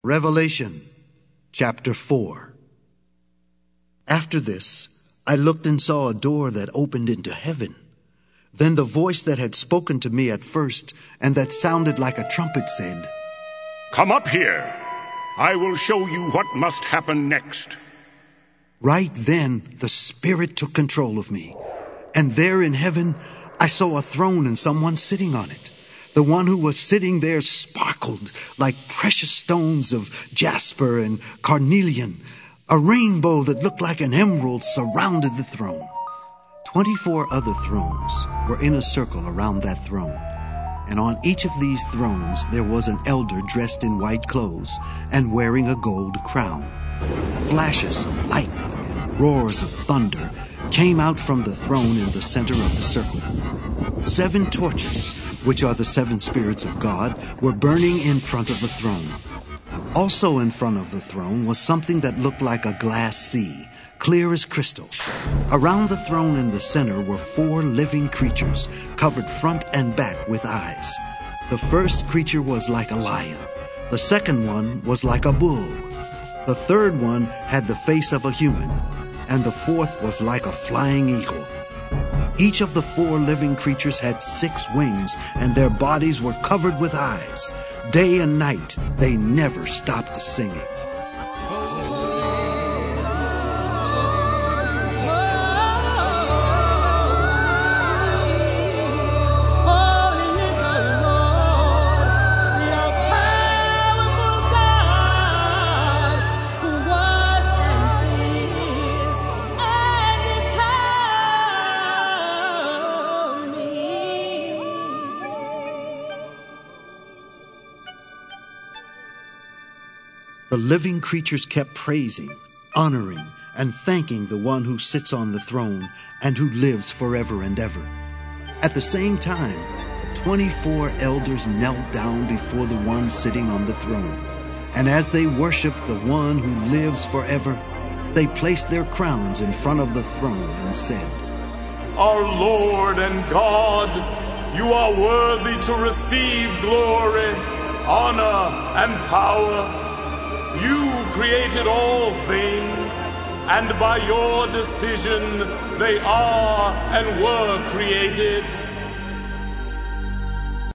Revelation chapter 4. After this, I looked and saw a door that opened into heaven. Then the voice that had spoken to me at first, and that sounded like a trumpet, said, "Come up here. I will show you what must happen next." Right then, the Spirit took control of me. And there in heaven, I saw a throne and someone sitting on it. The one who was sitting there sparkled like precious stones of jasper and carnelian. A rainbow that looked like an emerald surrounded the throne. 24 other thrones were in a circle around that throne. And on each of these thrones there was an elder dressed in white clothes and wearing a gold crown. Flashes of lightning and roars of thunder came out from the throne in the center of the circle. 7 torches, which are the 7 spirits of God, were burning in front of the throne. Also in front of the throne was something that looked like a glass sea, clear as crystal. Around the throne in the center were 4 living creatures, covered front and back with eyes. The first creature was like a lion. The second one was like a bull. The third one had the face of a human, and the fourth was like a flying eagle. Each of the 4 living creatures had 6 wings, and their bodies were covered with eyes. Day and night, they never stopped singing. The living creatures kept praising, honoring, and thanking the one who sits on the throne and who lives forever and ever. At the same time, the 24 elders knelt down before the one sitting on the throne. And as they worshiped the one who lives forever, they placed their crowns in front of the throne and said, "Our Lord and God, you are worthy to receive glory, honor, and power. You created all things, and by your decision they are and were created.